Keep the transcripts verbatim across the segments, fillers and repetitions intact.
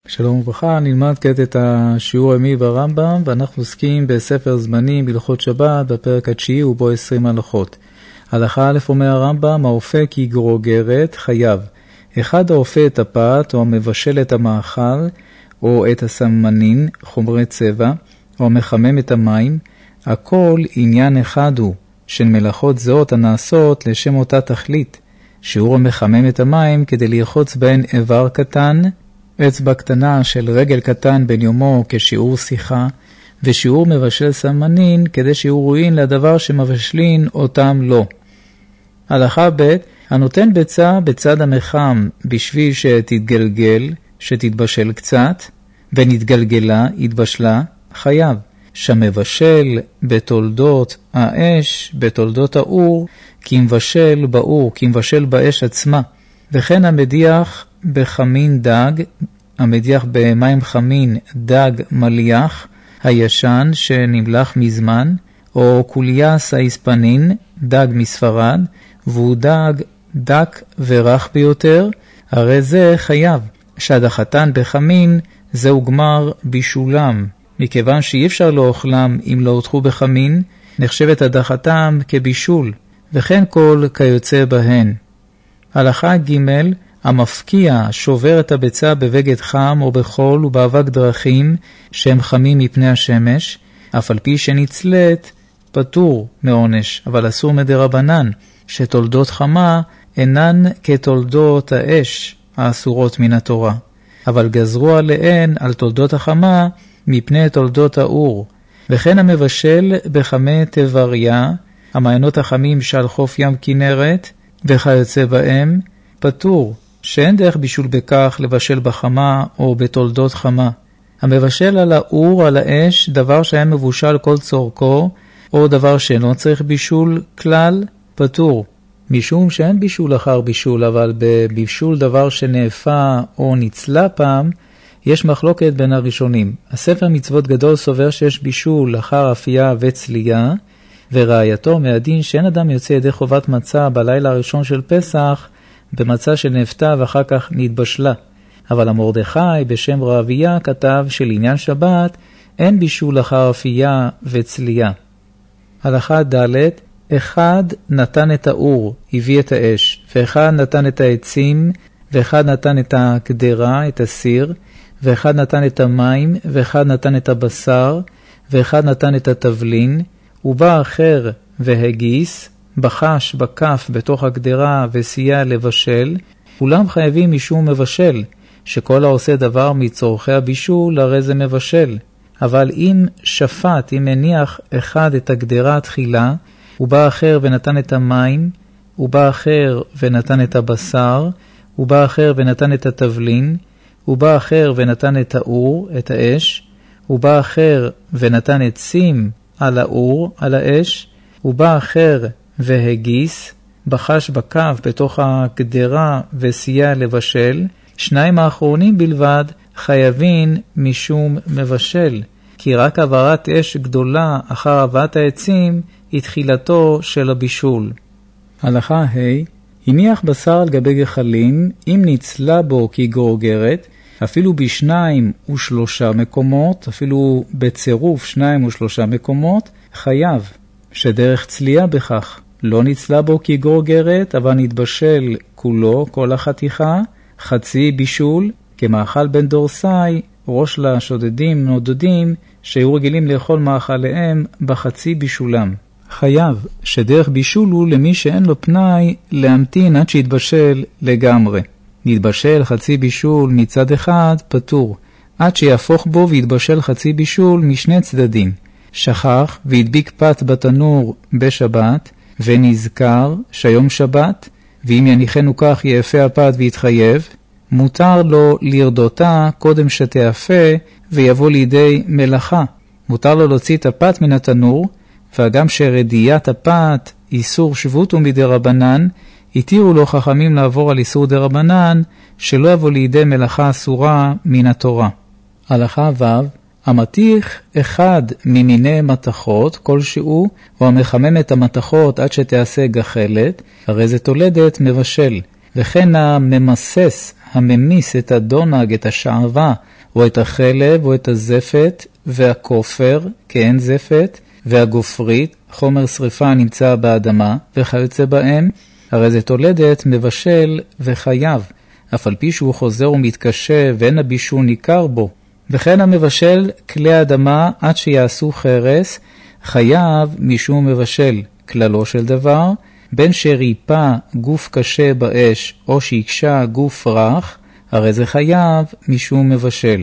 שלום וברכה, נלמד כעת את השיעור היומי ברמב"ם, ואנחנו עוסקים בספר זמנים בהלכות שבת בפרק התשיעי ובו עשרים הלכות. הלכה א' אומר הרמב"ם, האופה כי גרוגרת חייב. אחד האופה את הפת או המבשל את המאכל או את הסמנין, חומרי צבע, או המחמם את המים, הכל עניין אחד הוא של מלאכות זהות הנעשות לשם אותה תכלית. שיעור המחמם את המים כדי לרחוץ בהן איבר קטן, אצבע קטנה של רגל קטן בין יומו כשיעור שיחה, ושיעור מבשל סמנין כדי שיעור רואין לדבר שמבשלין אותם לא. הלכה ב' הנותן ביצה בצד המחם בשביל שתתגלגל, שתתבשל קצת, ונתגלגלה, התבשלה, חייב. שמבשל בתולדות האש, בתולדות האור, כי מבשל באור, כי מבשל באש עצמה. וכן המדיח בחמין דג, המדיח במים חמין דג מליח, הישן שנמלח מזמן, או קוליאס האיספנין, דג מספרד, והוא דג דק ורח ביותר, הרי זה חייב. שהדחתן בחמין זהו גמר בישולם, מכיוון שאי אפשר לאוכלם אם לא הותחו בחמין, נחשבת הדחתם כבישול, וכן כל כיוצא בהן. הלכה ג' המפקיע שובר את הביצה בבגד חם או בחול ובאבק דרכים שהם חמים מפני השמש, אף על פי שנצלת פטור מעונש, אבל אסור מדרבנן, שתולדות חמה אינן כתולדות האש האסורות מן התורה, אבל גזרו עליהן על תולדות החמה מפני תולדות האור. וכן המבשל בחמי תבריה, המעיינות החמים שעל חוף ים כנרת וכיוצא בהם, פטור, שאין דרך בישול בכך לבשל בחמה או בתולדות חמה. המבשל על האור, על האש, דבר שהיה מבושל כל צורכו, או דבר שאינו צריך בישול כלל, פטור. משום שאין בישול אחר בישול, אבל בבישול דבר שנאפה או נצלה פעם, יש מחלוקת בין הראשונים. הספר מצוות גדול סובר שיש בישול אחר אפייה וצלייה, וראייתו מהדין שאין אדם יוצא ידי חובת מצה בלילה הראשון של פסח, במצה שנאפתה ואחר כך נתבשלה. אבל המרדכי בשם רעביה כתב שלעניין שבת אין בישול אחר אפייה וצלייה. הלכה ד' אחד נתן את האור, הביא את האש, ואחד נתן את העצים, ואחד נתן את הקדרה, את הסיר, ואחד נתן את המים, ואחד נתן את הבשר, ואחד נתן את התבלין, ובא אחר והגיס, בחש בכף בתוך הקדרה וסייע לבשל, כולם חייבים משום מבשל, שכל העושה דבר מצורכי הבישול הרי זה מבשל. אבל אם שפט, אם הניח אחד את הקדרה תחילה, ובא אחר ונתן את המים, ובא אחר ונתן את הבשר, ובא אחר ונתן את התבלין, ובא אחר ונתן את האור, את האש, ובא אחר ונתן עצים על האור, על האש, ובא אחר והגיס, בחש בכף בתוך הקדרה וסייע לבשל, שניים האחרונים בלבד חייבים משום מבשל, כי רק עברת אש גדולה אחר הבאת העצים היא תחילתו של הבישול. הלכה ה' הניח בשר על גבי גחלים, אם נצלה בו כגרוגרת, אפילו בשניים ושלושה מקומות, אפילו בצירוף שניים ושלושה מקומות, חייב, שדרך צלייה בכך. לא נצלה בו כגרוגרת, אבל נתבשל כולו, כל החתיכה, חצי בישול, כמאכל בן דורסאי, ראש לה שודדים נודדים, שהיו רגילים לאכול מאכליהם בחצי בישולם. חייב, שדרך בישול הוא למי שאין לו פנאי להמתין עד שיתבשל לגמרי. נתבשל חצי בישול מצד אחד, פטור, עד שיהפוך בו ויתבשל חצי בישול משני צדדים. שכח והדביק פת בתנור בשבת, ונזכר שהיום שבת, ואם יניחנו כך יאפה הפת ויתחייב, מותר לו לרדותה קודם שתאפה ויבוא לידי מלאכה. מותר לו להוציא את הפת מן התנור, וגם שרדיית הפת איסור שבות ומדי רבנן, התירו לו חכמים לעבור על איסור די רבנן, שלא יבוא לידי מלאכה אסורה מן התורה. הלכה ו' המתיך אחד ממיני מתכות כלשהו, או המחמם את המתכות עד שתעשה גחלת, הרי זה תולדת מבשל. וכן הממסס הממיס את הדונג, את השעבה, או את החלב, או את הזפת, והכופר, כאין זפת, והגופרית, חומר שריפה נמצא באדמה, וכיוצא בהם, הרי זה תולדת מבשל וחייב, אף על פי שהוא חוזר ומתקשה, ואין הבישול ניכר בו. וכן המבשל כלי אדמה עד שיעשו חרס, חייב משום מבשל כללו של דבר, בין שריפה גוף קשה באש או שיקשה גוף רך, הרי זה חייב משום מבשל.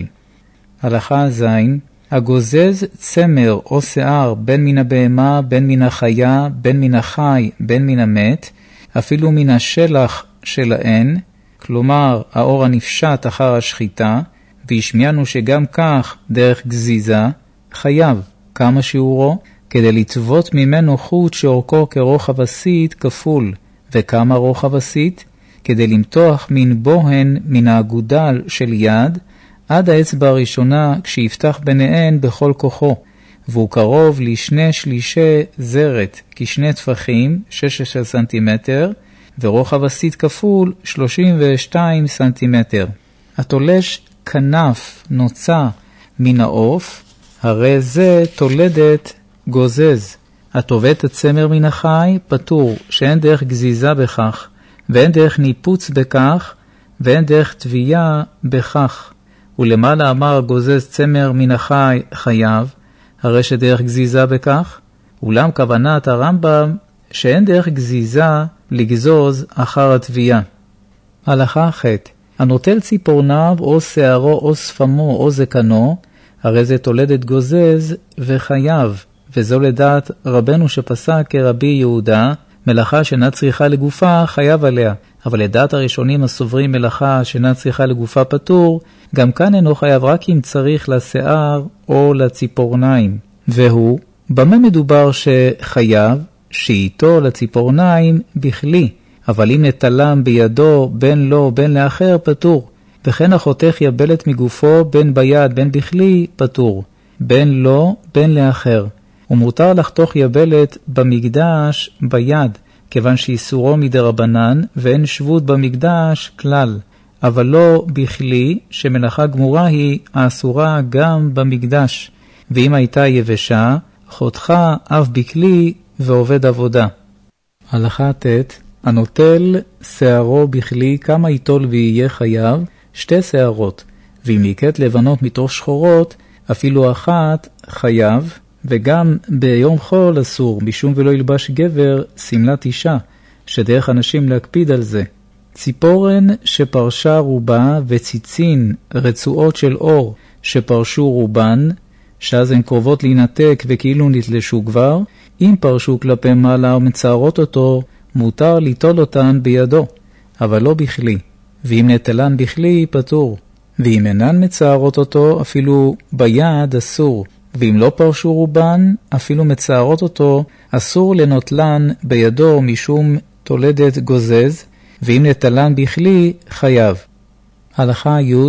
הלכה זין, הגוזז צמר או שיער בין מן הבהמה, בין מן החיה, בין מן החי, בין מן המת, אפילו מן השלח שלהן, כלומר האור הנפשט אחר השחיטה, והשמיענו שגם כך דרך גזיזה, חייב כמה שיעורו, כדי לטוות ממנו חוט שאורכו כרוחב הסית כפול, וכמה רוחב הסית, כדי למתוח מן בוהן מן האגודל של יד, עד האצבע הראשונה כשיפתח ביניהן בכל כוחו, והוא קרוב לשני שלישי זרת, כשני טפחים, שש עשרה סנטימטר, ורוחב הסית כפול שלושים ושתיים סנטימטר. התולש כנף נוצא מן העוף, הרי זה תולדת גוזז. הטובת הצמר מן החי פטור, שאין דרך גזיזה בכך, ואין דרך ניפוץ בכך, ואין דרך תביעה בכך. ולמעלה אמר גוזז צמר מן החי חייב, הרי שדרך גזיזה בכך, אולם כוונת הרמב"ם שאין דרך גזיזה לגזוז אחר התביעה. הלכה ח' הנוטל ציפורניו או שערו או שפמו או זקנו, הרי זה תולדת גוזז וחייב, וזו לדעת רבנו שפסק כרבי יהודה, מלאכה שאינה צריכה לגופה חייב עליה, אבל לדעת הראשונים הסוברים מלאכה שאינה צריכה לגופה פטור, גם כאן אינו חייב רק אם צריך לשיער או לציפורניים. והוא, במה מדובר שחייב? שאיתו לציפורניים בכלי, אבל אם נטלם בידו בין לו בין לאחר פטור, וכן החותך יבלת מגופו בין ביד בין בכלי פטור, בין לו בין לאחר. ומותר לחתוך יבלת במקדש ביד, כיוון שאיסורו מדרבנן ואין שבות במקדש כלל, אבל לא בכלי שמלאכה גמורה היא האסורה גם במקדש, ואם הייתה יבשה, חותכה אף בכלי ועובד עבודה. הלכה ט' הנוטל שערו בכלי כמה יטול ויהיה חייב, שתי שערות, ואם יקט לבנות מתוך שחורות, אפילו אחת חייב, וגם ביום חול אסור, משום ולא ילבש גבר סמלת אישה, שדרך אנשים להקפיד על זה. ציפורן שפרשה רובה וציצין רצועות של אור שפרשו רובן, שאז הן קרובות להינתק וכאילו נתלשו כבר, אם פרשו כלפי מעלה ומצערות אותו, מותר ליטול אותן בידו, אבל לא בכלי, ואם נטלן בכלי פטור, ואם אינן מצערות אותו אפילו ביד אסור, ואם לא פרשו רובן אפילו מצערות אותו אסור לנוטלן בידו משום תולדת גוזז, ואם נטלן בכלי חייב. הלכה י'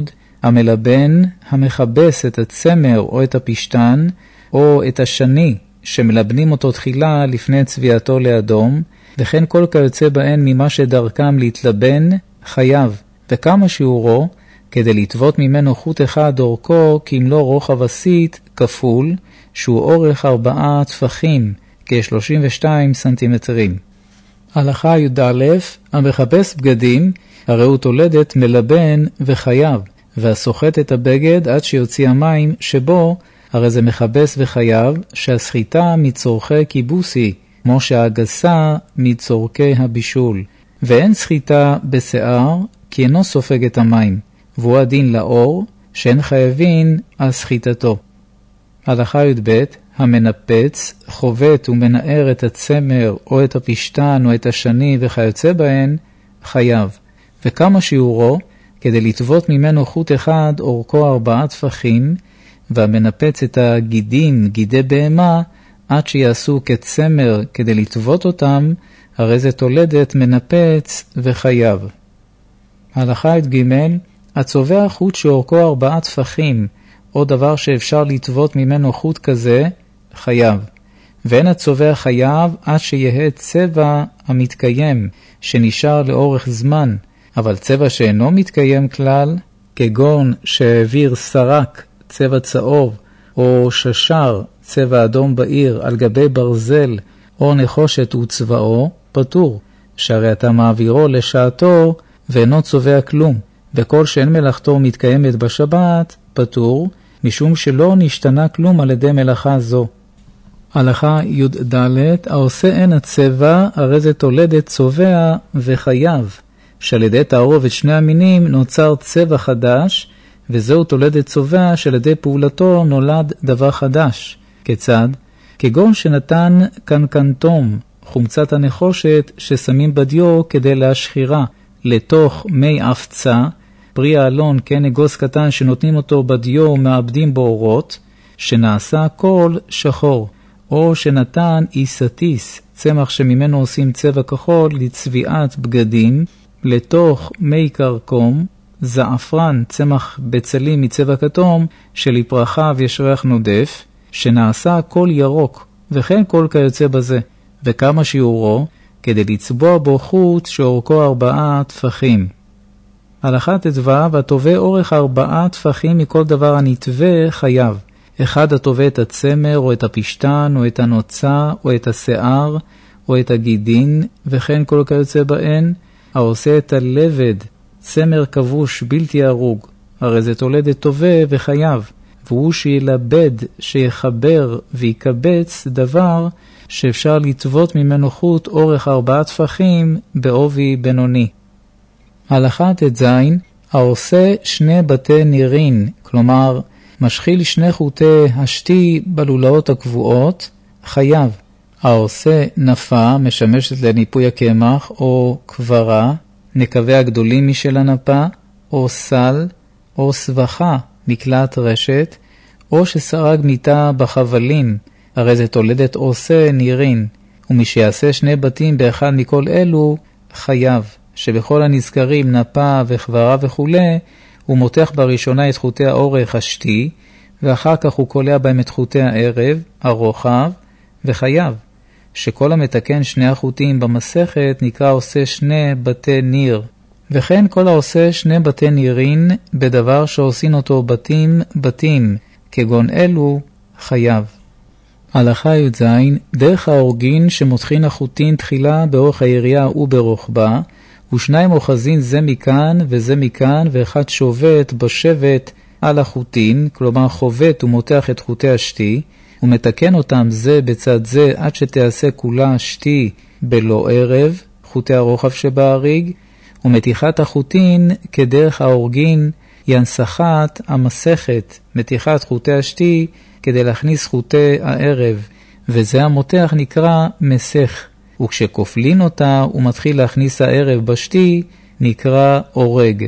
המלבן המחבס את הצמר או את הפשטן או את השני שמלבנים אותו תחילה לפני צביעתו לאדום, וכן כל כיוצא בהן ממה שדרכם להתלבן חייב, וכמה שיעורו כדי לטוות ממנו חוט אחד אורכו כמלוא רוחב הסית כפול, שהוא אורך ארבעה טפחים, כ-שלושים ושתיים סנטימטרים. הלכה י"א המחפש בגדים, הרי הוא תולדת מלבן וחייב, והסוחט את הבגד עד שיוציא המים שבו, הרי זה מחפש וחייב, שהסחיטה מצורכי קיבוסי, כמו שהגסה מצורכי הבישול. ואין סחיטה בשיער, כי אינו סופג את המים, והוא הדין לאור, שאין חייבים על סחיטתו. הלכה י"ב המנפץ, חובט ומנער את הצמר או את הפשטן או את השני וכיוצא בהן, חייב. וכמה שיעורו, כדי לטוות ממנו חוט אחד אורכו ארבעה טפחים, והמנפץ את הגידים, גידי בהמה, עד שיעשו כצמר כדי לטוות אותם, הרי זה תולדת מנפץ וחייב. הלכה י"ג הצובע חוט שאורכו ארבעה טפחים, או דבר שאפשר לטוות ממנו חוט כזה, חייב. ואין הצובע חייב עד שיהיה צבע המתקיים, שנשאר לאורך זמן, אבל צבע שאינו מתקיים כלל, כגון שהעביר סרק צבע צהוב, או ששר צבע אדום בעיר על גבי ברזל, או נחושת וצבעו, פטור, שהרי אתה מעבירו לשעתו ואינו צובע כלום, וכל שאין מלאכתו מתקיימת בשבת, פטור, משום שלא נשתנה כלום על ידי מלאכה זו. הלכה י"ד, העושה אין הצבע, הרי זה תולדת צובע וחייב, שעל ידי תערובת שני המינים נוצר צבע חדש, וזהו תולדת צובע שעל ידי פעולתו נולד דבר חדש. כיצד? כגון שנתן קנקנטום, חומצת הנחושת ששמים בדיו כדי להשחירה, לתוך מי אפצה, פרי האלון כן אגוז קטן שנותנים אותו בדיו ומאבדים בו אורות, שנעשה הכל שחור, או שנתן איסטיס, צמח שממנו עושים צבע כחול לצביעת בגדים, לתוך מי קרקום, זעפרן, צמח בצלים מצבע כתום, שלפרחיו יש ריח נודף, שנעשה הכל ירוק, וכן כל כיוצא בזה, וכמה שיעורו, כדי לצבוע בו חוט שאורכו ארבעה טפחים. הלכה ט"ו, התובע אורך ארבעה טפחים מכל דבר הנתווה חייב. אחד התובע את הצמר, או את הפשטן, או את הנוצה, או את השיער, או את הגידין, וכן כל כיוצא בהן, העושה את הלבד, צמר כבוש בלתי הרוג, הרי זה תולדת תובע וחייב, והוא שילבד, שיחבר ויקבץ דבר שאפשר לטוות ממנו חוט אורך ארבעה טפחים בעובי בינוני. הלכה ט"ז, העושה שני בתי נירין, כלומר משחיל שני חוטי השתי בלולאות הקבועות, חייב. העושה נפה משמשת לניפוי הקמח, או קברה, נקווה הגדולים משל הנפה, או סל, או סבכה, מקלט רשת, או שסרג מיטה בחבלים, הרי זה תולדת עושה נירין, ומי שיעשה שני בתים באחד מכל אלו, חייב, שבכל הנזכרים נפה וחברה וכו', הוא מותח בראשונה את חוטי האורך השתי, ואחר כך הוא קולע בהם את חוטי הערב, הרוחב, וחייב, שכל המתקן שני החוטים במסכת נקרא עושה שני בתי ניר, וכן כל העושה שני בתי נירין בדבר שעושים אותו בתים בתים, כגון אלו, חייב. הלכה י"ז, דרך האורגין שמותחין החוטין תחילה באורך היריעה וברוחבה, ושניים אוחזין זה מכאן וזה מכאן, ואחד שובת בשבט על החוטין, כלומר חובט ומותח את חוטי השתי, ומתקן אותם זה בצד זה עד שתעשה כולה שתי בלא ערב, חוטי הרוחב שבהריג, ומתיחת החוטין כדרך האורגין ינסחת המסכת, מתיחת חוטי השתי כדי להכניס חוטי הערב, וזה המותח נקרא מסך, וכשכופלין אותה ומתחיל להכניס הערב בשתי נקרא אורג.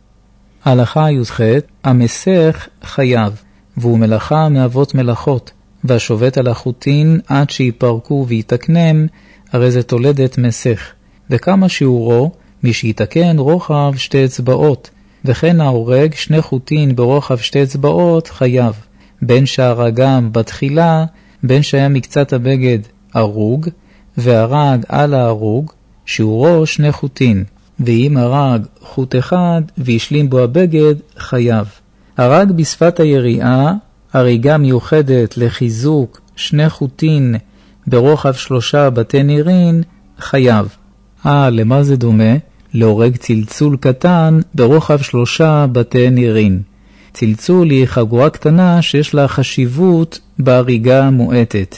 הלכה י"ח, המסך חייב, והוא מלאכה מאבות מלאכות, והשובת על החוטין עד שיפרקו ויתקנם, הרי זה תולדת מסך, וכמה שיעורו, מי שיתקן רוחב שתי אצבעות, וכן ההורג שני חוטין ברוחב שתי אצבעות חייב, בין שהרגם בתחילה, בין שהיה מקצת הבגד הרוג, והרג על ההרוג, שיעורו שני חוטין, ואם הרג חוט אחד והשלים בו הבגד, חייב. הרג בשפת היריעה, הריגה מיוחדת לחיזוק שני חוטין ברוחב שלושה בתי נירין, חייב. אה, למה זה דומה? להורג צלצול קטן ברוחב שלושה בתי נירין. צלצול היא חגורה קטנה שיש לה חשיבות בהריגה מועטת.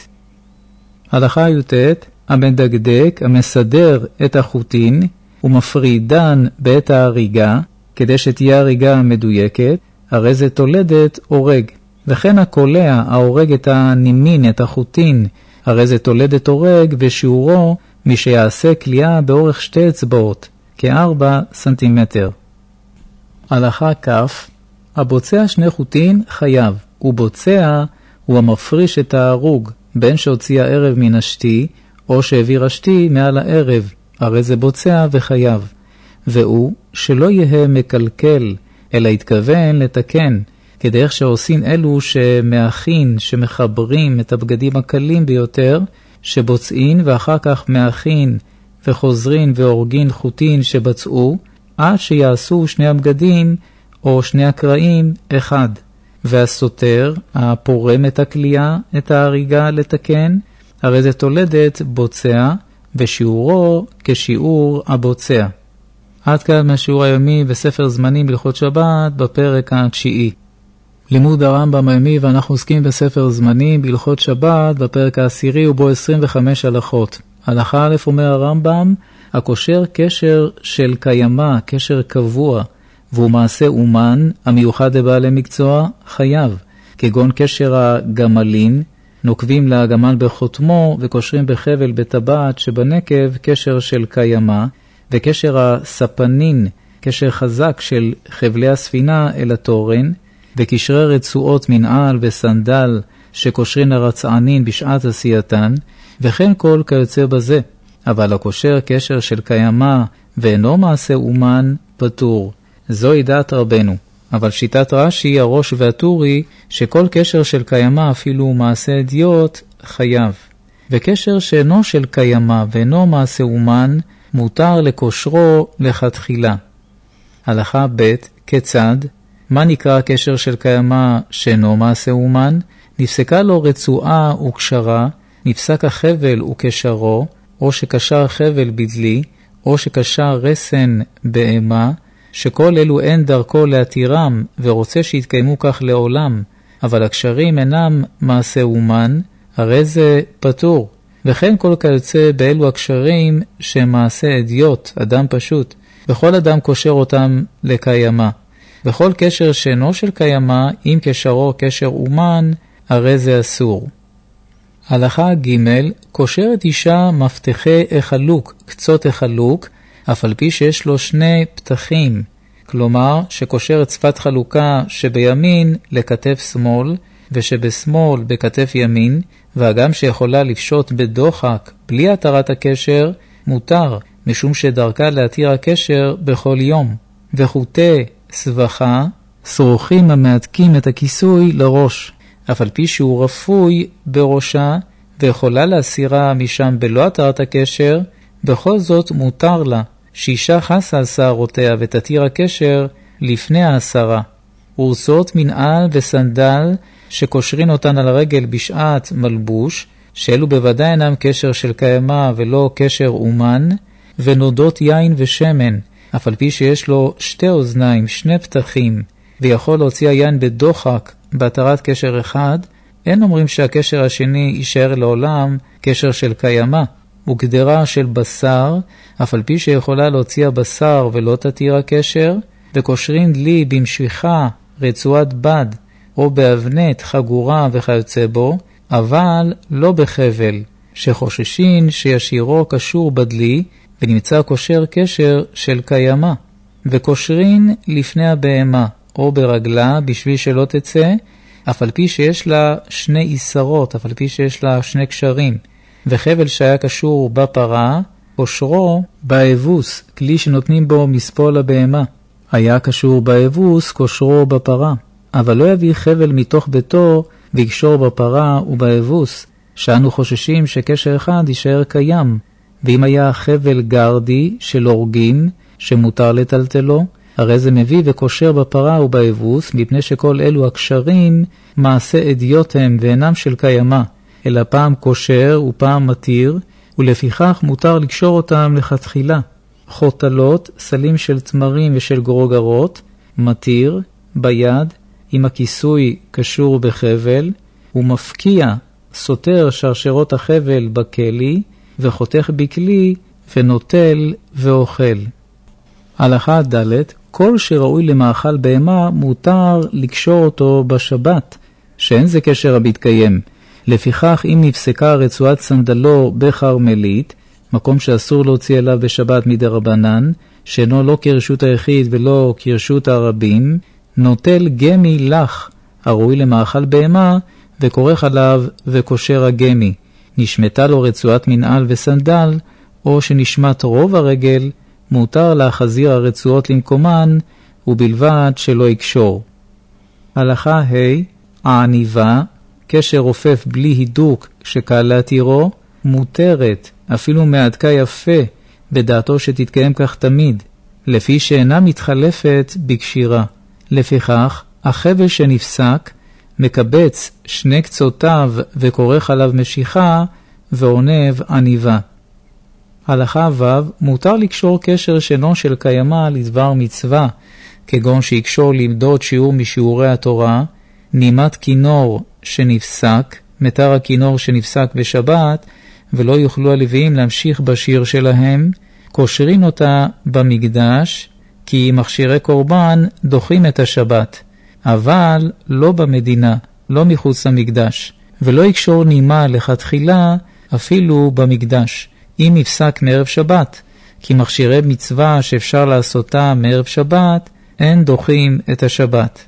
הלכה י"ט, המדקדק, המסדר את החוטין, ומפרידן בעת ההריגה, כדי שתהיה הריגה מדויקת, הרי זה תולדת הורג. וכן הקולע, ההורג את הנימין, את החוטין, הרי זה תולדת הורג, ושיעורו מי שיעשה קליעה באורך שתי אצבעות, כארבע סנטימטר. הלכה כף, הבוצע שני חוטין חייב, ובוצע הוא המפריש את ההרוג, בין שהוציא הערב מן השתי, או שהעביר השתי מעל הערב, הרי זה בוצע וחייב. והוא שלא יהיה מקלקל, אלא התכוון לתקן, כדי איך שעושים אלו שמאחין, שמחברים את הבגדים הקלים ביותר, שבוצעים ואחר כך מאחין וחוזרים והורגין חוטין שבצעו, עד שיעשו שני הבגדים או שני הקרעים אחד. והסותר, הפורם את הכלייה, את ההריגה לתקן, הרי זה תולדת בוצע, ושיעורו כשיעור הבוצע. עד כאן מהשיעור היומי בספר זמנים בהלכות שבת בפרק התשיעי. לימוד הרמב"ם היומי, ואנחנו עוסקים בספר זמנים בהלכות שבת בפרק העשירי ובו עשרים וחמש הלכות. הלכה א' אומר הרמב"ם, הקושר קשר של קיימה, קשר קבוע, והוא מעשה אומן המיוחד לבעלי מקצוע, חייב, כגון קשר הגמלין, נוקבים לגמל בחותמו וקושרים בחבל בטבעת שבנקב קשר של קיימה, וקשר הספנין, קשר חזק של חבלי הספינה אל התורן, וקשרי רצועות מנעל וסנדל שקושרים הרצענין בשעת עשייתן, וכן כל כיוצא בזה. אבל הקושר קשר של קיימה ואינו מעשה אומן פטור. זוהי דעת רבנו. אבל שיטת רש"י, הראש והטורי, שכל קשר של קיימה אפילו מעשה אדיוט חייב. וקשר שאינו של קיימה ואינו מעשה אומן מותר לקושרו לכתחילה. הלכה ב' כיצד? מה נקרא קשר של קיימה שאינו מעשה אומן? נפסקה לו רצועה וקשרה, נפסק החבל וקשרו, או שקשר חבל בדלי, או שקשר רסן באמה, שכל אלו אין דרכו להתירם ורוצה שיתקיימו כך לעולם, אבל הקשרים אינם מעשה אומן, הרי זה פטור. וכן כל כיוצא באלו הקשרים שמעשה אדיוט, אדם פשוט, וכל אדם קושר אותם לקיימה. וכל קשר שאינו של קיימה, אם קשרו קשר אומן, הרי זה אסור. הלכה ג' קושרת אישה מפתחי החלוק, קצות החלוק, אף על פי שיש לו שני פתחים, כלומר שקושר את שפת חלוקה שבימין לכתף שמאל, ושבשמאל בכתף ימין, והגם שיכולה לפשוט בדוחק בלי התרת הקשר, מותר, משום שדרכה להתיר הקשר בכל יום. וחוטי סבכה, שרוכים המעתקים את הכיסוי לראש, אף על פי שהוא רפוי בראשה, ויכולה להסירה משם בלא התרת הקשר, בכל זאת מותר לה, שאישה חסה על שערותיה ותתיר הקשר לפני ההסרה. ורצועות מנעל וסנדל שקושרים אותן על הרגל בשעת מלבוש, שאלו בוודאי אינם קשר של קיימה ולא קשר אומן, ונודות יין ושמן, אף על פי שיש לו שתי אוזניים, שני פתחים, ויכול להוציא היין בדוחק בהתרת קשר אחד, אין אומרים שהקשר השני יישאר לעולם קשר של קיימה. וגדרה של בשר, אף על פי שיכולה להוציא הבשר ולא תתיר הקשר, וקושרים דלי במשיכה רצועת בד, או באבנת חגורה וכיוצא בו, אבל לא בחבל, שחוששים שישירו קשור בדלי, ונמצא קושר קשר של קיימה. וקושרים לפני הבהמה, או ברגלה, בשביל שלא תצא, אף על פי שיש לה שני איסרות, אף על פי שיש לה שני קשרים. וחבל שהיה קשור בפרה, קושרו באבוס, כלי שנותנים בו מספול הבהמה. היה קשור באבוס, קושרו בפרה. אבל לא יביא חבל מתוך ביתו ויקשור בפרה ובאבוס, שאנו חוששים שקשר אחד יישאר קיים. ואם היה חבל גרדי של הורגים, שמותר לטלטלו, הרי זה מביא וקושר בפרה ובאבוס, מפני שכל אלו הקשרים מעשה אדיוט הם ואינם של קיימה, אלא פעם קושר ופעם מתיר, ולפיכך מותר לקשור אותם לכתחילה. חוטלות, סלים של תמרים ושל גרוגרות, מתיר, ביד, עם הכיסוי קשור בחבל, ומפקיע, סותר שרשרות החבל בכלי, וחותך בכלי, ונוטל ואוכל. הלכה ד' כל שראוי למאכל בהמה מותר לקשור אותו בשבת, שאין זה קשר המתקיים. לפיכך אם נפסקה רצועת סנדלו בחרמלית, מקום שאסור להוציא אליו בשבת מדי רבנן, שאינו לא כרשות היחיד ולא כרשות הרבים, נוטל גמי לך, הראוי למאכל בהמה, וכורך עליו וקושר הגמי. נשמתה לו רצועת מנעל וסנדל, או שנשמת רוב הרגל, מותר להחזיר הרצועות למקומן, ובלבד שלא יקשור. הלכה ה' העניבה, קשר רופף בלי הידוק שקל להתירו, מותרת, אפילו מעדכה יפה, בדעתו שתתקיים כך תמיד. לפי שאינה מתחלפת בקשירה. לפיכך, החבל שנפסק מקבץ שני קצותיו וכורך עליו משיכה ועונב עניבה. הלכה ו' מותר לקשור קשר שאינו של קיימה לדבר מצווה, כגון שיקשור למדוד שיעור משיעורי התורה, נימת כינור שנפסק, מתר הכינור שנפסק בשבת, ולא יוכלו הלוויים להמשיך בשיר שלהם, קושרים אותה במקדש, כי מכשירי קורבן דוחים את השבת, אבל לא במדינה, לא מחוץ למקדש, ולא יקשור נימה לכתחילה אפילו במקדש, אם נפסק מערב שבת, כי מכשירי מצווה שאפשר לעשותה מערב שבת, אין דוחים את השבת.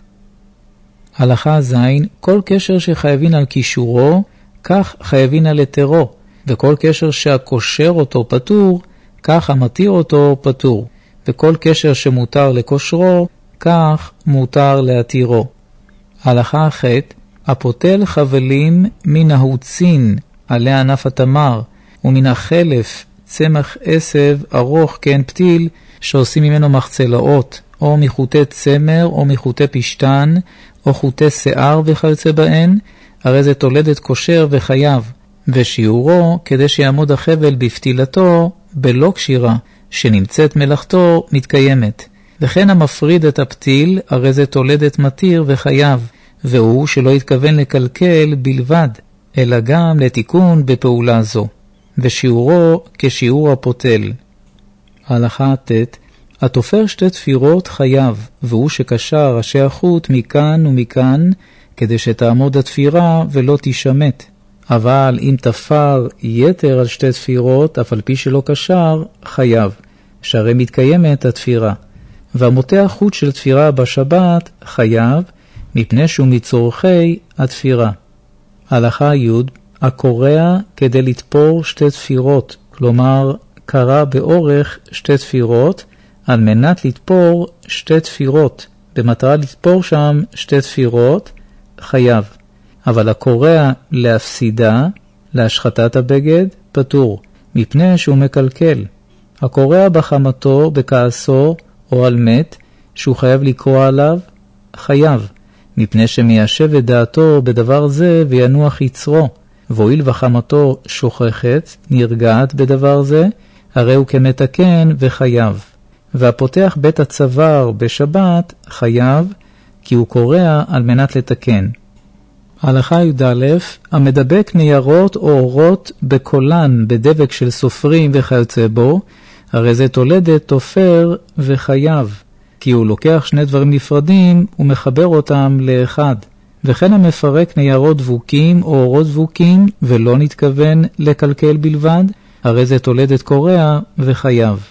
הלכה זין, כל קשר שחייבין על קישורו, כך חייבין על היתרו, וכל קשר שהקושר אותו פטור, כך המתיר אותו פטור, וכל קשר שמותר לקושרו, כך מותר להתירו. הלכה ח' הפוטל חבלים מן ההוצין עלי ענף התמר, ומן החלף צמח עשב ארוך כן פתיל, שעושים ממנו מחצלאות, או מחוטי צמר, או מחוטי פשטן, או חוטי שיער וכיוצא בהן, הרי זה תולדת כושר וחייב, ושיעורו כדי שיעמוד החבל בפתילתו בלא קשירה, שנמצאת מלאכתו מתקיימת. וכן המפריד את הפתיל, הרי זה תולדת מתיר וחייב, והוא שלא התכוון לקלקל בלבד, אלא גם לתיקון בפעולה זו, ושיעורו כשיעור הפוטל. הלכה ט' התופר שתי תפירות חייב, והוא שקשר ראשי החוט מכאן ומכאן, כדי שתעמוד התפירה ולא תשמט. אבל אם תפר יתר על שתי תפירות, אף על פי שלא קשר, חייב, שהרי מתקיימת התפירה. והמותח חוט של תפירה בשבת חייב, מפני שהוא מצורכי התפירה. הלכה י' הקורע כדי לתפור שתי תפירות, כלומר קרע באורך שתי תפירות, על מנת לתפור שתי תפירות, במטרה לתפור שם שתי תפירות, חייב. אבל הקורע להפסידה, להשחטת הבגד, פטור, מפני שהוא מקלקל. הקורע בחמתו, בכעסו, או על מת, שהוא חייב לקרוע עליו, חייב, מפני שמיישב את דעתו בדבר זה וינוח יצרו, והואיל וחמתו שוכחת, נרגעת בדבר זה, הרי הוא כמתקן וחייב. והפותח בית הצוואר בשבת חייב, כי הוא קורע על מנת לתקן. הלכה י"א המדבק ניירות או אורות בקולן בדבק של סופרים וכיוצא בו, הרי זה תולדת תופר וחייב, כי הוא לוקח שני דברים נפרדים ומחבר אותם לאחד. וכן המפרק ניירות דבוקים או אורות דבוקים ולא נתכוון לקלקל בלבד, הרי זה תולדת קורע וחייב.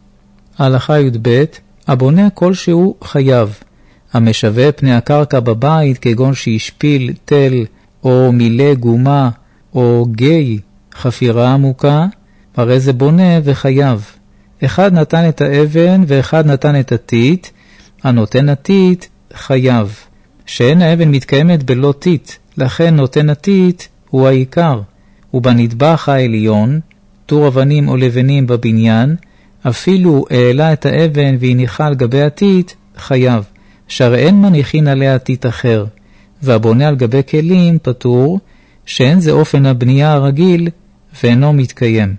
הלכה י"ב הבונה כלשהו חייב, המשווה פני הקרקע בבית כגון שישפיל תל או מילה גומה או גי חפירה עמוקה, הרי זה בונה וחייב. אחד נתן את האבן ואחד נתן את הטית, הנותן הטית חייב. שאין האבן מתקיימת בלא טית, לכן נותן הטית הוא העיקר. ובנדבך העליון, טור אבנים או לבנים בבניין, אפילו העלה את האבן והניחה על גבי הטית, חייב. שהרי אין מניחין עליה טית אחר, והבונה על גבי כלים פטור, שאין זה אופן הבנייה הרגיל ואינו מתקיים.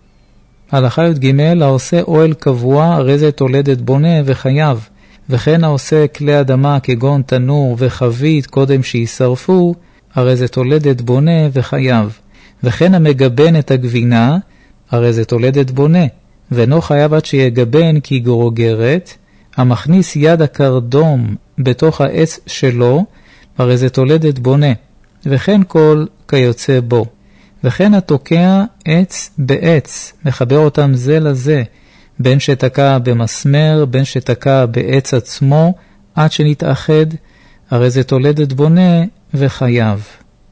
הלכה י"ג העושה אוהל קבוע, הרי זה תולדת בונה וחייב, וכן העושה כלי אדמה כגון תנור וחבית קודם שישרפו, הרי זה תולדת בונה וחייב. וכן המגבן את הגבינה, הרי זה תולדת בונה, ואינו חייב עד שיגבן כי גרוגרת. המכניס יד הקרדום בתוך העץ שלו, הרי זה תולדת בונה, וכן כל כיוצא בו. וכן התוקע עץ בעץ, מחבר אותם זה לזה, בין שתקע במסמר, בין שתקע בעץ עצמו, עד שנתאחד, הרי זה תולדת בונה וחייב.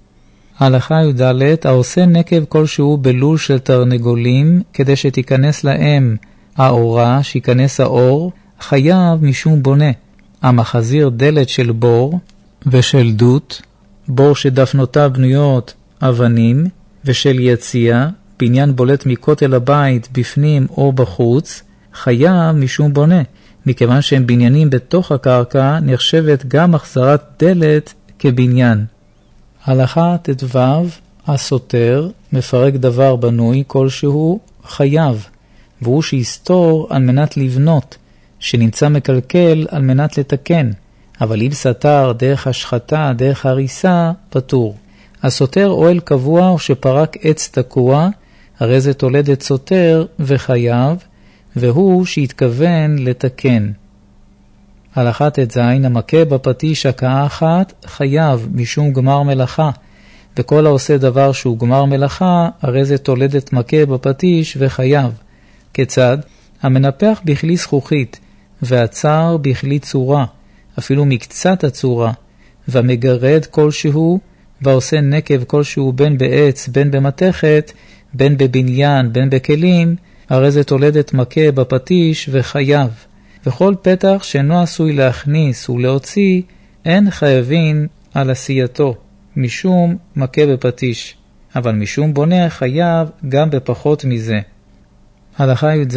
הלכה י"ד העושה נקב כלשהו בלול של תרנגולים, כדי שתיכנס להם האורה, שיכנס האור, חייב משום בונה. המחזיר דלת של בור ושל דות, בור שדפנותיו בנויות אבנים, ושל יציאה, בניין בולט מכותל הבית בפנים או בחוץ, חייב משום בונה, מכיוון שהם בניינים בתוך הקרקע, נחשבת גם החזרת דלת כבניין. הלכה תתו, הסותר, מפרק דבר בנוי כלשהו, חייב, והוא שיסתור על מנת לבנות, שנמצא מקלקל על מנת לתקן, אבל אם סתר דרך השחתה, דרך הריסה, פטור. הסותר אוהל קבוע או שפרק עץ תקוע, הרי זה תולדת סותר וחייב, והוא שהתכוון לתקן. הלכה תז, המכה בפטיש הכאה אחת, חייב משום גמר מלאכה, וכל העושה דבר שהוא גמר מלאכה, הרי זה תולדת מכה בפטיש וחייב. כיצד? המנפח בכלי זכוכית, והצר בכלי צורה, אפילו מקצת הצורה, והמגרד כלשהו, ועושה נקב כלשהו בין בעץ, בין במתכת, בין בבניין, בין בכלים, הרי זה תולדת מכה בפטיש וחייב. וכל פתח שאינו עשוי להכניס ולהוציא, אין חייבים על עשייתו, משום מכה בפטיש, אבל משום בונה חייב גם בפחות מזה. הלכה י"ז,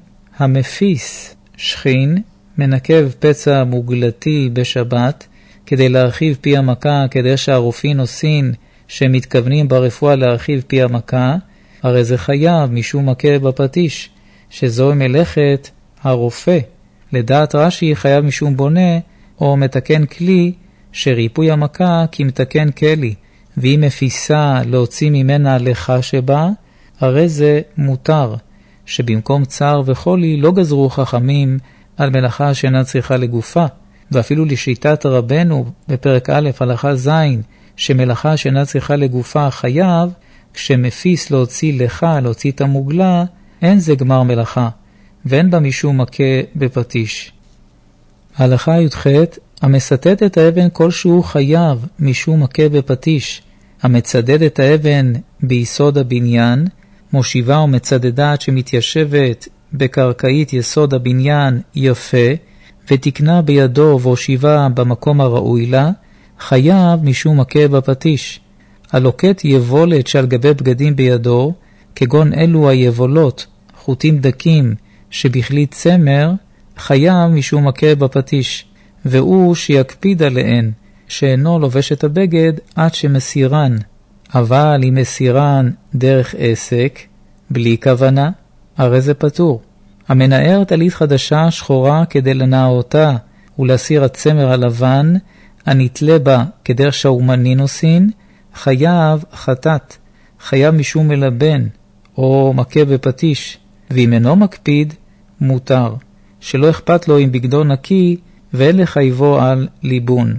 המפיס שכין, מנקב פצע מוגלתי בשבת, כדי להרחיב פי המכה, כדי שהרופאים עושים שמתכוונים ברפואה להרחיב פי המכה, הרי זה חייב משום מכה בפטיש, שזו מלאכת הרופא. לדעת רש"י חייב משום בונה או מתקן כלי, שריפוי המכה כי מתקן כלי, והיא מפיסה להוציא ממנה הלכה שבה, הרי זה מותר, שבמקום צער וחולי לא גזרו חכמים על מלאכה שאינה צריכה לגופה, ואפילו לשיטת רבנו בפרק א' הלכה ז', שמלאכה שאינה צריכה לגופה חייב, כשמפיס להוציא לך, להוציא את המוגלה, אין זה גמר מלאכה, ואין בה משום מכה בפטיש. הלכה י"ח, המסתת את האבן כלשהו חייב משום מכה בפטיש, המצדד את האבן ביסוד הבניין, מושיבה ומצדדה עד שמתיישבת בקרקעית יסוד הבניין יפה, ותקנה בידו והושיבה במקום הראוי לה, חייב משום מכה בפטיש. הלוקט יבולת שעל גבי בגדים בידו, כגון אלו היבולות, חוטים דקים שבכלי צמר, חייב משום מכה בפטיש, והוא שיקפיד עליהן, שאינו לובש את הבגד עד שמסירן. אבל אם מסירן דרך עסק, בלי כוונה, הרי זה פטור. המנער טלית חדשה שחורה כדי לנע אותה ולהסיר הצמר הלבן, הנתלה בה כדרך שהאומנין עושים, חייב חטאת, חייב משום מלבן או מכה בפטיש, ואם אינו מקפיד, מותר, שלא אכפת לו אם בגדו נקי ואין לחייבו על ליבון.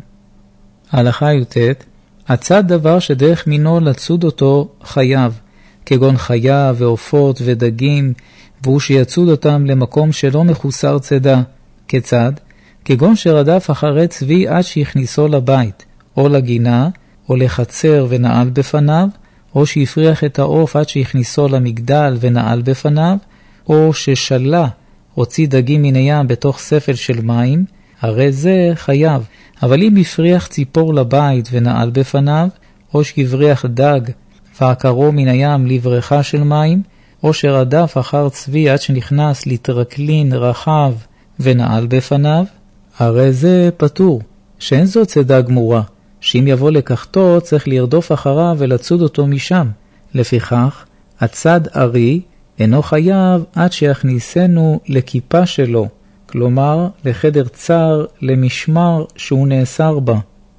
הלכה י"ט, הצד דבר שדרך מינו לצוד אותו חייב, כגון חיה ועופות ודגים, והוא שיצוד אותם למקום שלא מחוסר צדה. כיצד? כגון שרדף אחרי צבי עד שיכניסו לבית, או לגינה, או לחצר ונעל בפניו, או שיפריח את העוף עד שיכניסו למגדל ונעל בפניו, או ששלה, הוציא דגים מן הים בתוך ספל של מים, הרי זה חייב. אבל אם יפריח ציפור לבית ונעל בפניו, או שיבריח דג ועקרו מן הים לבריכה של מים, או שרדף אחר צבי עד שנכנס לטרקלין רחב ונעל בפניו, הרי זה פטור, שאין זו צדה גמורה, שאם יבוא לקחתו צריך לרדוף אחריו ולצוד אותו משם. לפיכך, הצד ארי אינו חייב עד שיכניסנו לכיפה שלו, כלומר לחדר צר, למשמר שהוא נאסר בה.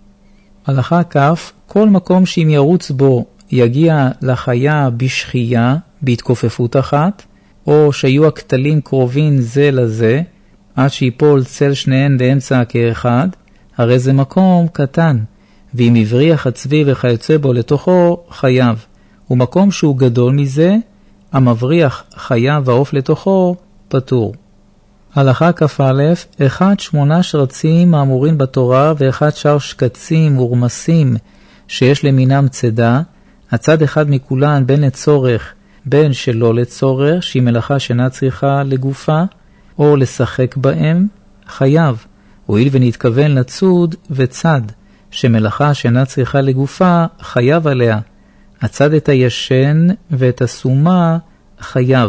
הלכה כף, כל מקום שאם ירוץ בו יגיע לחיה בשחייה, בהתכופפות אחת, או שיהיו הכתלים קרובים זה לזה, עד שיפול צל שניהן באמצע כאחד, הרי זה מקום קטן, ואם יבריח הצבי וכיוצא בו לתוכו, חייב. ומקום שהוא גדול מזה, המבריח חיה ועוף לתוכו, פטור. הלכה כ"א, אחד שמונה שרצים האמורים בתורה ואחד שר שקצים ורמסים שיש למינם צדה, הצד אחד מכולן בין לצורך בין שלא לצורך, שהיא מלאכה שאינה צריכה לגופה, או לשחק בהם, חייב, הואיל ונתכוון לצוד וצד, שמלאכה שאינה צריכה לגופה, חייב עליה. הצד את הישן ואת הסומה, חייב,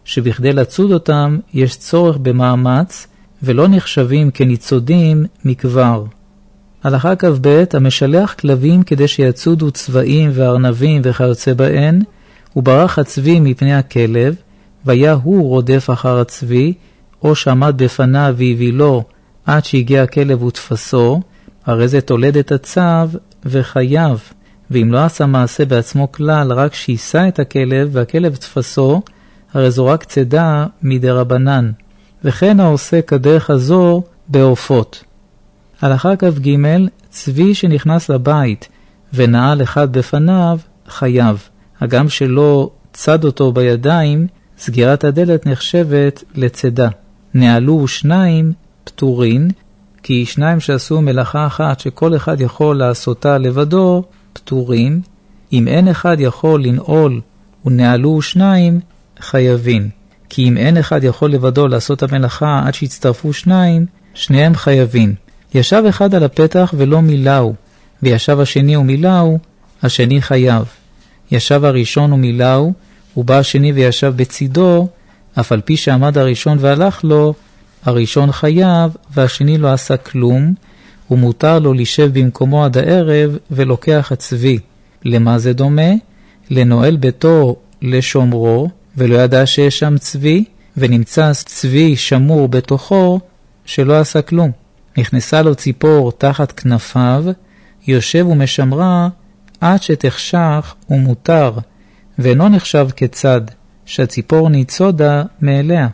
שבכדי לצוד אותם יש צורך במאמץ, ולא נחשבים כניצודים מכבר. הלכה כ"ב, המשלח כלבים כדי שיצודו צבעים וארנבים וכיוצא בהן, הוא ברח הצבי מפני הכלב, והיה הוא רודף אחר הצבי, או שעמד בפניו והביא לו עד שהגיע הכלב ותפסו, הרי זה תולד את הצו וחייב, ואם לא עשה מעשה בעצמו כלל, רק שיסה את הכלב והכלב תפסו, הרי זו רק צדה מדרבנן, וכן העושה כדרך הזו בעופות. הלכה כ"ג, צבי שנכנס לבית ונעל אחד בפניו, חייב. הגם שלא צד אותו בידיים, סגירת הדלת נחשבת לצדה. נעלו שניים פטורין, כי שניים שעשו מלאכה אחת שכל אחד יכול לעשותה לבדו, פטורים. אם אין אחד יכול לנעול ונעלו שניים, חייבים. כי אם אין אחד יכול לבדו לעשות המלאכה עד שהצטרפו שניים, שניהם חייבים. ישב אחד על הפתח ולא מילאו, וישב השני ומילאו, השני חייב. ישב הראשון ומילאו, ובא השני וישב בצידו, אף על פי שעמד הראשון והלך לו, הראשון חייב והשני לא עשה כלום, ומותר לו לשב במקומו עד הערב ולוקח הצבי. למה זה דומה? לנועל ביתו לשומרו, ולא ידע שיש שם צבי, ונמצא צבי שמור בתוכו שלא עשה כלום. נכנסה לו ציפור תחת כנפיו, יושב ומשמרה עד שתחשך ומותר, ואינו נחשב כצד, שהציפור ניצודה מאליה.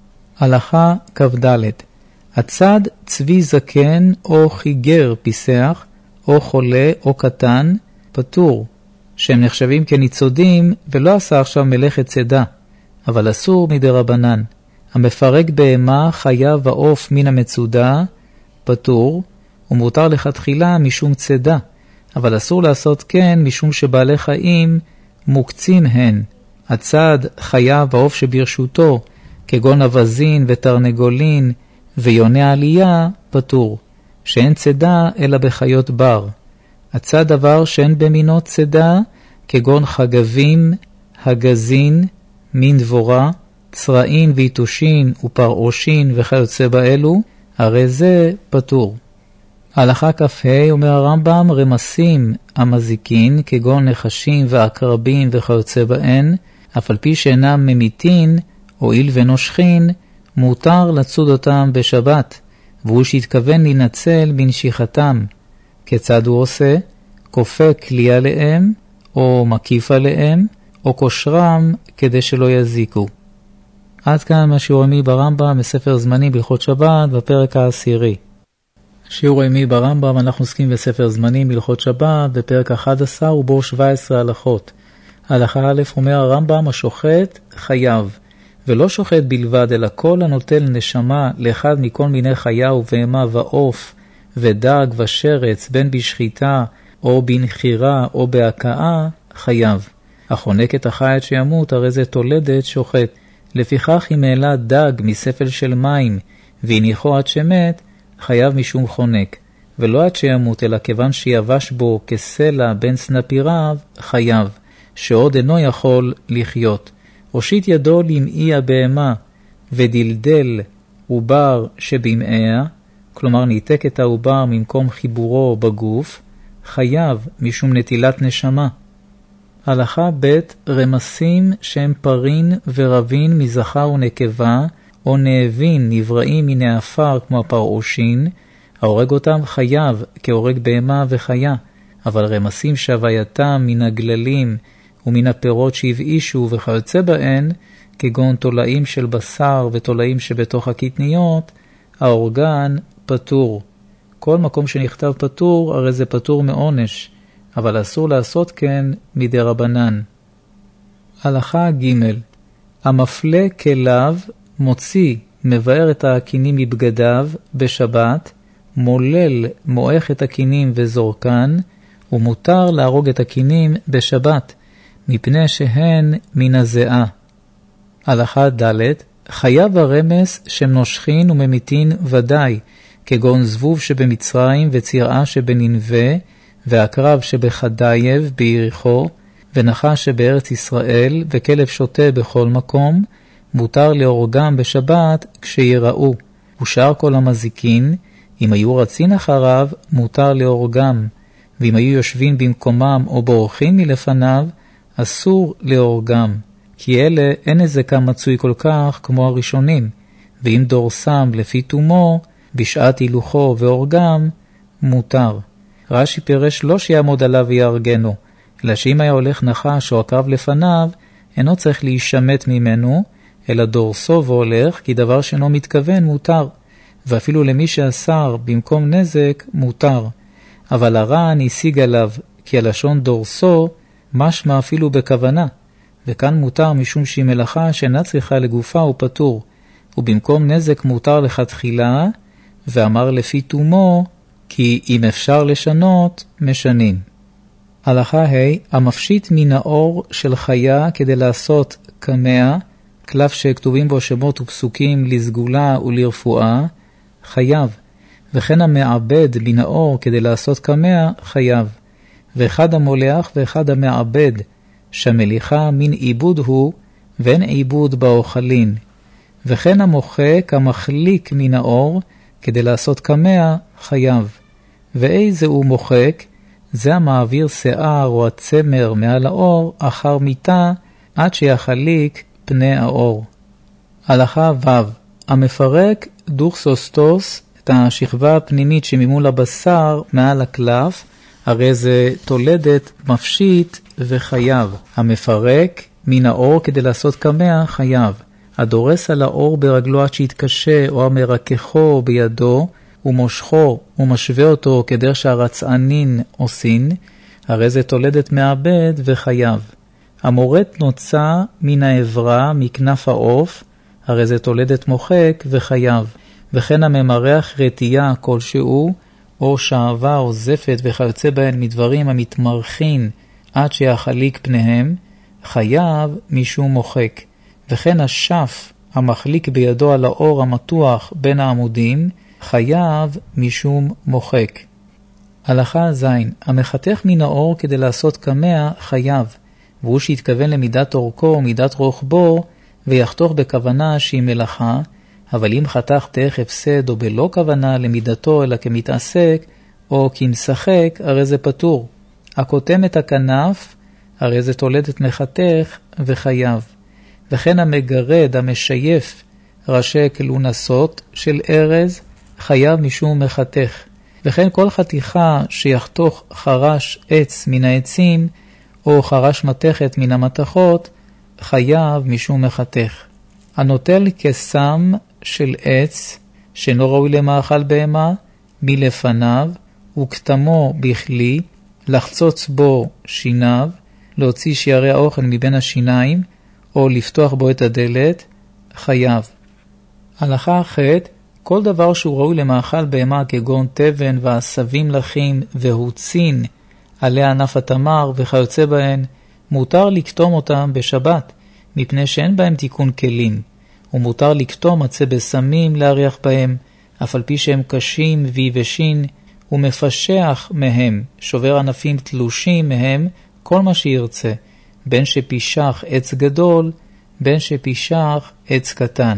הלכה כ"ד, הצד צבי זקן או חיגר פיסח, או חולה או קטן, פטור, שהם נחשבים כניצודים ולא עשה עכשיו מלאכת צדה, אבל אסור מדרבנן. המפרק בהמה חיה ועוף מן המצודה, פטור, ומותר לכתחילה משום צדה, אבל אסור לעשות כן משום שבעלי חיים מוקצים הן. הצד חיה ועוף שברשותו, כגון אבזין ותרנגולין ויוני עלייה, פטור, שאין צדה אלא בחיות בר. הצד דבר שאין במינו צדה, כגון חגבים, הגזין, מין דבורה, צרעין ויתושין ופרעושין וכיוצא באלו, הרי זה פטור. הלכה כ"ה, אומר הרמב"ם, רמסים המזיקין, כגון נחשים ועקרבים וכיוצא בהן, אף על פי שאינם ממיתין, הואיל ונושכין, מותר לצוד אותם בשבת, והוא שהתכוון להינצל בנשיכתם. כיצד הוא עושה? כופה כלי עליהם, או מקיף עליהם, או קושרם כדי שלא יזיקו. עד כאן מה שיעור יומי ברמב"ם בספר זמנים בהלכות שבת בפרק העשירי. שיעור יומי ברמב"ם אנחנו עוסקים בספר זמנים בהלכות שבת בפרק אחד עשר ובו שבע עשרה הלכות. הלכה א', אומר הרמב"ם, השוחט חייב, ולא שוחט בלבד, אלא כל הנוטל נשמה לאחד מכל מיני חיה ובהמה ועוף ודג ושרץ, בין בשחיטה או בנחירה או בהקאה, חייב. החונק את החיית שימות, הרי זה תולדת שוחט. לפיכך אם העלה דג מספל של מים והניחו עד שמת, חייב משום חונק, ולא עד שימות, אלא כיוון שיבש בו כסלע בין סנפיריו, חייב, שעוד אינו יכול לחיות. הושיט ידו למעי הבהמה ודלדל עובר שבמעיה, כלומר ניתק את העובר ממקום חיבורו בגוף, חייב משום נטילת נשמה. הלכה ב', רמסים שהם פרין ורבין מזכר ונקבה, או נאבין נבראים מן האפר כמו הפרעושין, ההורג אותם חייב כהורג בהמה וחיה, אבל רמסים שהווייתם מן הגללים ומן הפירות שהבאישו וכיוצא בהן, כגון תולעים של בשר ותולעים שבתוך הקטניות, ההורגן פטור. כל מקום שנכתב פטור, הרי זה פטור מעונש, אבל אסור לעשות כן מדרבנן. הלכה ג', המפלה כליו מוציא, מבאר את הקינים מבגדיו בשבת, מולל מועך את הקינים וזורקן, ומותר להרוג את הקינים בשבת, מפני שהן מן הזיעה. הלכה ד', חייב הרמס שנושכין וממיתין ודאי, כגון זבוב שבמצרים וצירעה שבננבה, והקרב שבחדייב ביריחו, ונחש שבארץ ישראל, וכלב שוטה בכל מקום, מותר להורגם בשבת כשיראו, ושאר כל המזיקין, אם היו רצין אחריו, מותר להורגם, ואם היו יושבים במקומם או בורחים מלפניו, אסור להורגם, כי אלה אין נזקה מצוי כל כך כמו הראשונים, ואם דורסם לפי תומו, בשעת הילוכו והורגם, מותר. רש"י פירש לא שיעמוד עליו ויארגנו, אלא שאם היה הולך נחש או עקרב לפניו, אינו צריך להישמט ממנו, אלא דורסו והולך, כי דבר שאינו מתכוון מותר, ואפילו למי שאסר במקום נזק מותר. אבל הר"ן השיג עליו, כי הלשון דורסו, משמע אפילו בכוונה, וכאן מותר משום שהיא מלאכה שאינה צריכה לגופה ופטור, ובמקום נזק מותר לכתחילה, ואמר לפי תומו, כי אם אפשר לשנות, משנים. הלכה ה' המפשיט מן האור של חיה כדי לעשות כמאה, קלף שכתובים בו שמות ופסוקים לסגולה ולרפואה, חייב, וכן המעבד מן האור כדי לעשות כמאה, חייב. ואחד המולח ואחד המעבד, שהמליחה מן עיבוד הוא, ואין עיבוד באוכלין. וכן המוחק המחליק מן האור, כדי לעשות כמאה, חייב. ואיזה הוא מוחק? זה המעביר שיער או הצמר מעל האור, אחר מיטה, עד שיחליק פני האור. הלכה ו' המפרק דוכסוסטוס, את השכבה הפנימית שממול הבשר מעל הקלף, הרי זה תולדת מפשיט וחייב. המפרק מן האור כדי לעשות כמאה, חייב. הדורס על האור ברגלו עד שיתקשה, או המרקחו בידו, ומושכו ומשווה אותו כדרך שהרצענין עושין, הרי זה תולדת מעבד וחייב. המורט נוצא מן העברה מכנף העוף, הרי זה תולדת מוחק וחייב. וכן הממרח רתייה כלשהו, או שעבה או זפת וכיוצא בהן מדברים המתמרחין עד שיחליק פניהם, חייב משום מוחק. וכן השף המחליק בידו על האור המתוח בין העמודים, חייב משום מוחק. הלכה ז' המחתך מן האור כדי לעשות כמאה, חייב, והוא שהתכוון למידת אורכו ומידת רוחבו, ויחתוך בכוונה שהיא מלאכה, אבל אם חתך תך הפסד או בלא כוונה למידתו אלא כמתעסק, או כמשחק, הרי זה פטור. הכותם את הכנף, הרי זה תולדת מחתך וחייב. וכן המגרד, המשייף, ראשי כלונסות של ארז, חייב משום מחתך. וכן כל חתיכה שיחתוך חרש עץ מן העצים, או חרש מתכת מן המתכות, חייב משום מחתך. הנוטל כסם של עץ, שאינו ראוי למאכל בהמה, מלפניו, וכתמו בכלי, לחצוץ בו שיניו, להוציא שיערי האוכל מבין השיניים, או לפתוח בו את הדלת, חייב. הלכה ח' כל דבר שהוא ראוי למאכל בהמה כגון תבן ועשבים לחים והוצין עלי ענף התמר וכיוצא בהן, מותר לקטום אותם בשבת, מפני שאין בהם תיקון כלים, ומותר לקטום עצי בסמים להריח בהם, אף על פי שהם קשים ויבשים, ומפשח מהם, שובר ענפים תלושים מהם, כל מה שירצה, בין שפישח עץ גדול, בין שפישח עץ קטן.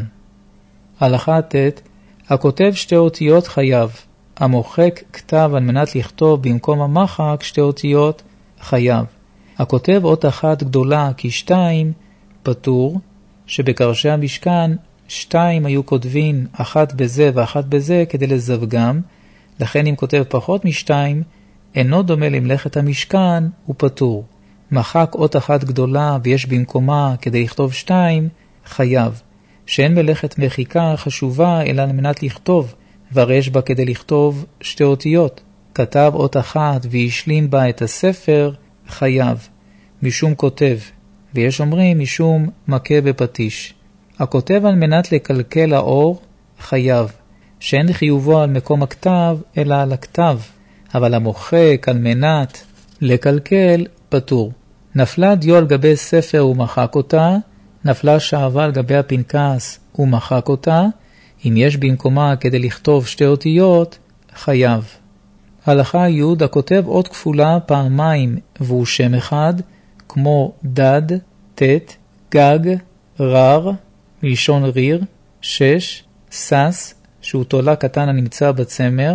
הלכה ט' הכותב שתי אותיות חייב, המוחק כתב על מנת לכתוב במקום המחק שתי אותיות חייב. הכותב אות אחת גדולה כשתיים, פטור, שבקרשי המשכן שתיים היו כותבים אחת בזה ואחת בזה כדי לזווגם, לכן אם כותב פחות משתיים, אינו דומה למלאכת המשכן, הוא פטור. מחק אות אחת גדולה ויש במקומה כדי לכתוב שתיים, חייב. שאין מלאכת מחיקה חשובה אלא על מנת לכתוב, והרי יש בה כדי לכתוב שתי אותיות. כתב אות אחת והשלים בה את הספר, חייב. משום כותב, ויש אומרים משום מכה בפטיש. הכותב על מנת לקלקל האור, חייב. שאין חיובו על מקום הכתב אלא על הכתב, אבל המוחק על מנת לקלקל פטור. נפלה דיו על גבי ספר ומחק אותה, נפלה שעבה על גבי הפנקס ומחק אותה, אם יש במקומה כדי לכתוב שתי אותיות, חייב. הלכה י' הכותב אות כפולה פעמיים והוא שם אחד, כמו דד, תת, גג, רר, מלשון ריר. שש. סס, שהוא תולה קטן הנמצא בצמר.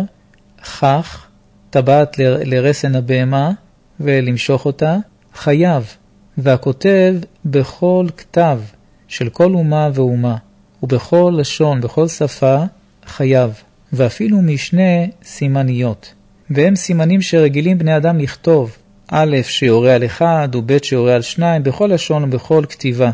חך, טבעת ל- לרסן הבהמה ולמשוך אותה. חייב, והכותב בכל כתב של כל אומה ואומה, ובכל לשון, בכל שפה, חייב, ואפילו משנה סימניות. והם סימנים שרגילים בני אדם לכתוב, א' שיורה על אחד, וב' שיורה על שניים, בכל לשון ובכל כתיבה.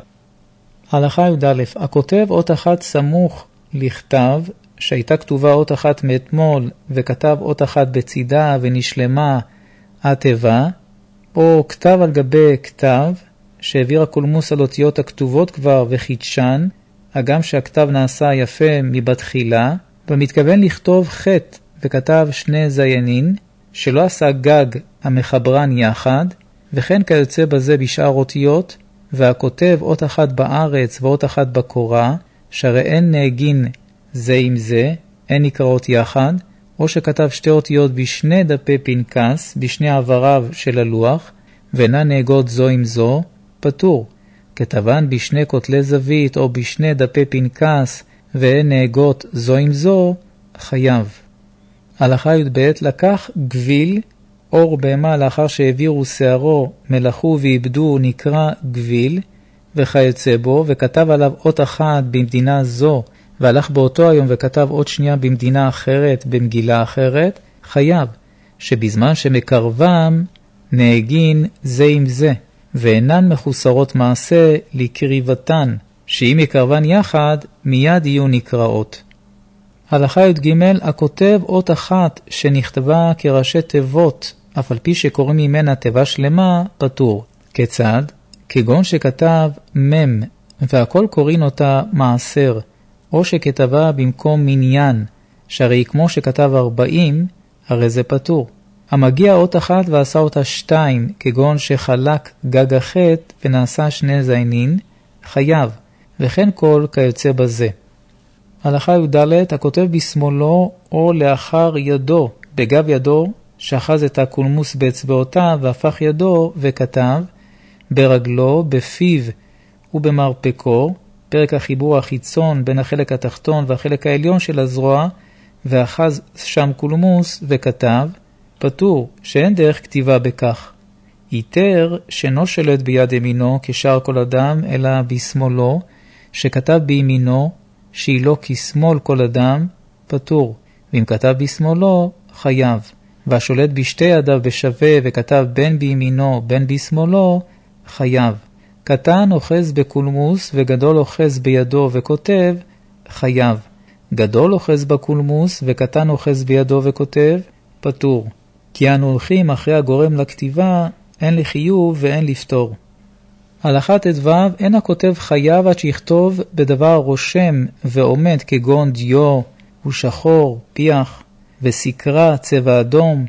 הלכה י"א, הכותב אות אחת סמוך לכתב, שהייתה כתובה אות אחת מאתמול, וכתב אות אחת בצידה ונשלמה התיבה, או כתב על גבי כתב, שהעביר הקולמוס על אותיות הכתובות כבר וחידשן, הגם שהכתב נעשה יפה מבתחילה, ומתכוון לכתוב חטא וכתב שני זיינין, שלא עשה גג המחברן יחד, וכן כיוצא בזה בשאר אותיות, והכותב אות אחת בארץ ואות אחת בקורה, שהרי אין נהגין זה עם זה, אין נקראות יחד, או שכתב שתי אותיות בשני דפי פנקס, בשני עבריו של הלוח, ואינה נהגות זו עם זו, פטור. כתבן בשני כותלי זווית או בשני דפי פנקס, ואין נהגות זו עם זו, חייב. הלכה י"ב, לקח גביל, אור בהמה לאחר שהעבירו שערו, מלאכו ואיבדו, נקרא גביל, וכיוצא בו, וכתב עליו אות אחת במדינה זו, והלך באותו היום וכתב עוד שנייה במדינה אחרת, במגילה אחרת, חייב, שבזמן שמקרבם נהגין זה עם זה, ואינן מחוסרות מעשה לקריבתן, שאם יקרבן יחד, מיד יהיו נקראות. הלכה י"ג, הכותב אות אחת שנכתבה כראשי תיבות, אף על פי שקוראים ממנה תיבה שלמה, פטור. כיצד? כגון שכתב מם, והכל קוראים אותה מעשר, או שכתבה במקום מניין, שהרי כמו שכתב ארבעים, הרי זה פטור. המגיע אות אחת ועשה אותה שתיים, כגון שחלק גג החטא ונעשה שני זיינין, חייב, וכן כל כיוצא בזה. הלכה י"ד, הכותב בשמאלו או לאחר ידו, בגב ידו, שאחז את הקולמוס באצבעותיו והפך ידו וכתב, ברגלו, בפיו ובמרפקו, פרק החיבור החיצון בין החלק התחתון והחלק העליון של הזרוע, ואחז שם קולמוס וכתב, פטור, שאין דרך כתיבה בכך. יתר שאינו שלט ביד ימינו כשאר כל אדם, אלא בשמאלו, שכתב בימינו, שהיא לא כשמאל כל אדם, פטור, ואם כתב בשמאלו, חייב. והשולט בשתי ידיו בשווה וכתב בין בימינו בין בשמאלו, חייב. קטן אוחז בקולמוס וגדול אוחז בידו וכותב, חייב. גדול אוחז בקולמוס וקטן אוחז בידו וכותב, פטור. כי אנו הולכים אחרי הגורם לכתיבה, אין לחיוב ואין לפתור. הלכה ט"ו, אין הכותב חייב עד שיכתוב בדבר רושם ועומד כגון דיו ושחור, פיח, וסקרה צבע אדום,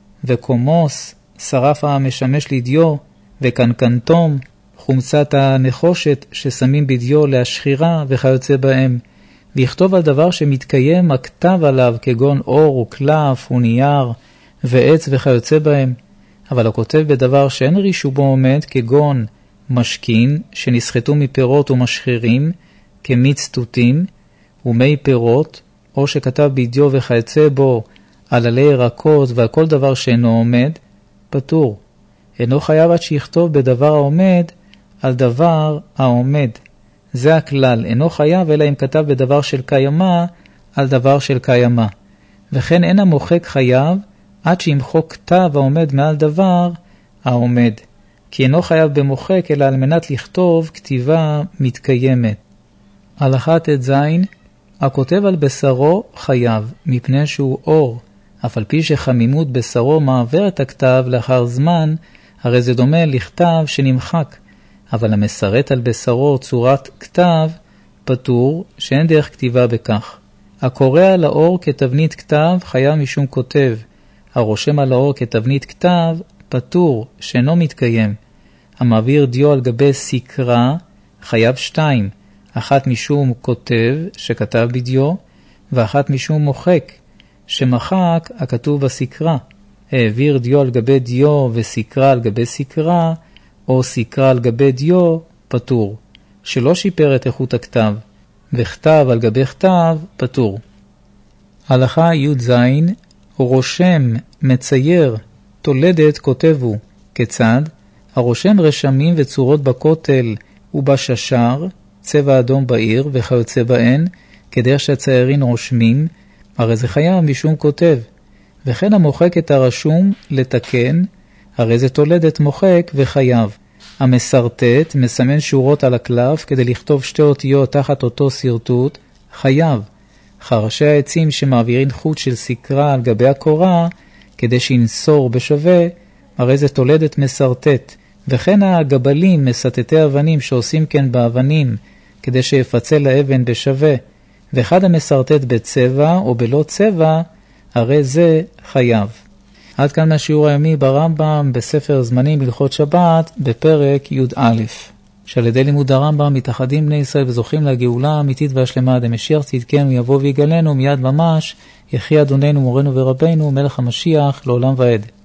וקומוס, שרף המשמש לדיו, וקנקנטום, חומצת הנחושת ששמים בדיו להשחירה וכיוצא בהם, ויכתוב על דבר שמתקיים הכתב עליו כגון אור וקלף ונייר ועץ וכיוצא בהם. אבל הכותב בדבר שאין רישובו עומד כגון משכין שנסחטו מפירות ומשחירים כמיץ תותים ומי פירות, או שכתב בדיו וכיוצא בו על עלי ירקות והכל דבר שאינו עומד, פטור. אינו חייב עד שיכתוב בדבר העומד על דבר העומד. זה הכלל, אינו חייב אלא אם כתב בדבר של קיימה על דבר של קיימה. וכן אין המוחק חייב עד שימחוק כתב העומד מעל דבר העומד. כי אינו חייב במוחק אלא על מנת לכתוב כתיבה מתקיימת. הלכה ט"ז, הכותב על בשרו חייב, מפני שהוא אור, אף על פי שחמימות בשרו מעבר את הכתב לאחר זמן, הרי זה דומה לכתב שנמחק, אבל המסרט על בשרו צורת כתב, פטור, שאין דרך כתיבה בכך. הקורא על האור כתבנית כתב, חייב משום כותב. הרושם על האור כתבנית כתב, פטור, שאינו מתקיים. המעביר דיו על גבי סקרה, חייב שתיים, אחת משום כותב שכתב בדיו, ואחת משום מוחק, שמחק הכתוב בסקרה. העביר דיו על גבי דיו וסקרה על גבי סקרה, או סקרה על גבי דיו, פטור. שלא שיפר את איכות הכתב, וכתב על גבי כתב, פטור. הלכה י"ז, רושם, מצייר, תולדת כותבו. כיצד? הרושם רשמים וצורות בכותל ובששר, צבע אדום בעיר וכיוצא בהן, כדרך שהציירים רושמים, הרי זה חייב משום כותב. וכן המוחק את הרשום לתקן, הרי זה תולדת מוחק וחייב. המסרטט מסמן שורות על הקלף כדי לכתוב שתי אותיות תחת אותו סרטוט, חייב. חרשי העצים שמעבירים חוט של סקרה על גבי הקורה, כדי שינסור בשווה, הרי זה תולדת מסרטט. וכן הגבלים, מסטטי אבנים שעושים כן באבנים, כדי שיפצל לאבן בשווה. ואחד המסרטט בצבע או בלא צבע, הרי זה חייב. עד כאן השיעור היומי ברמב"ם בספר זמנים בהלכות שבת בפרק י"א. שעל ידי לימוד הרמב"ם מתאחדים בני ישראל וזוכים לגאולה האמיתית והשלמה עד המשיח צדקנו יבוא ויגלנו מיד ממש, יחי אדוננו מורנו ורבנו מלך המשיח לעולם ועד.